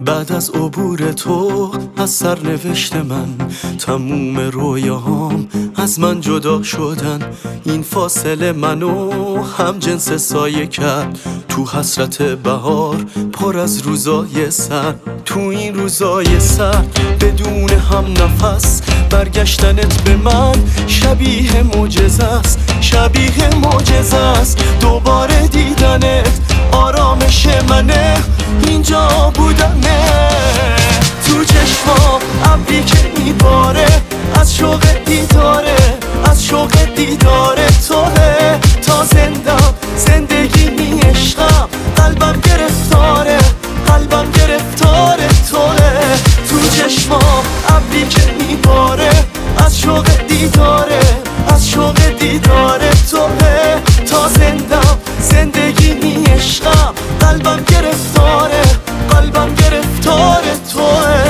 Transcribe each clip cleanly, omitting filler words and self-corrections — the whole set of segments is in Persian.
بعد از عبور تو از سرنوشت من تموم رویاهام از من جدا شدن. این فاصله منو هم جنس سایه کرد تو حسرت بهار پر از روزای سر. تو این روزای سر بدون هم نفس برگشتنت به من شبیه معجزه است، شبیه معجزه است. دوباره دیدنت آرامش منه، اینجا بودنه. تو چشمام ابری که میباره از شوق دیداره، از شوق دیداره توه. تا زندم زندگی می عشقم، قلبم گرفتاره، قلبم گرفتاره توه. تو چشمام ابری که میباره از شوق دیداره، از شوق دیداره توه. تا زندم زندگی می عشقم، قلبم گرفتاره، قلبم گرفتاره توه.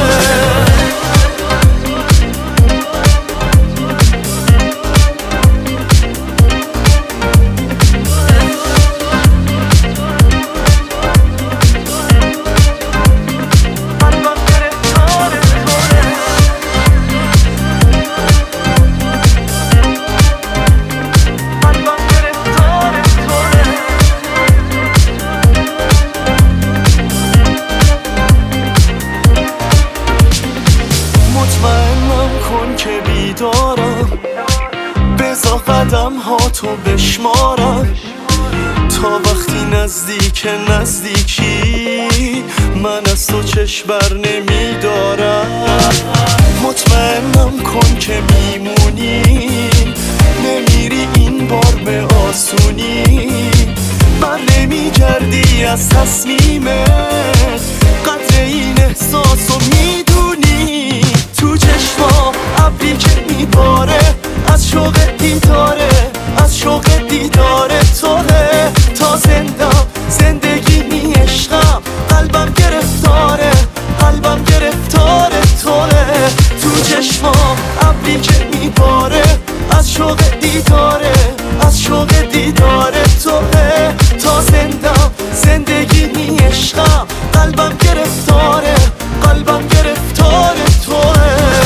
مطمئنم کن که بیدارم، بذار قدم ها تو بشمارم. تا وقتی نزدیک نزدیکی من از تو چشم بر نمیدارم. مطمئنم کن که میمونی، نمیری این بار به آسونی. بر نمیگردی از تصمیمت، قدر این احساسو میدونی. تو چشمام ابری که میباره از شوق دیداره، از شوق دیداره توه. تا زندم زندگی می عشقم، قلبم گرفتاره، قلبم گرفتاره توه. تو چشمام ابری که میباره از شوق دیداره، از شوق دیداره توه. تا زندم زندگی می عشقم، قلبم گرفتاره، قلبم گرفتاره توه.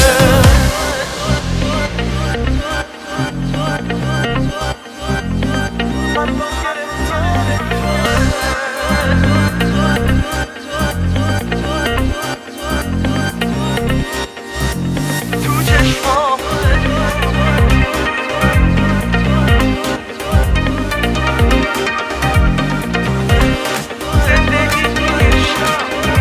تو چشمام زندگی میشم،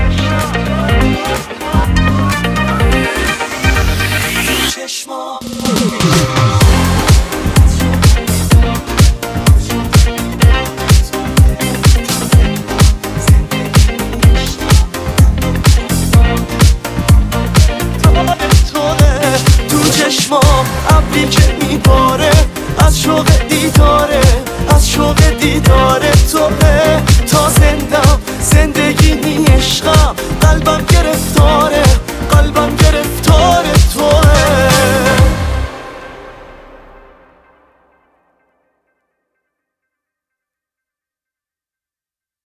تو چشمام چشمام ابری که میباره از شوق دیداره، از شوق دیداره تو.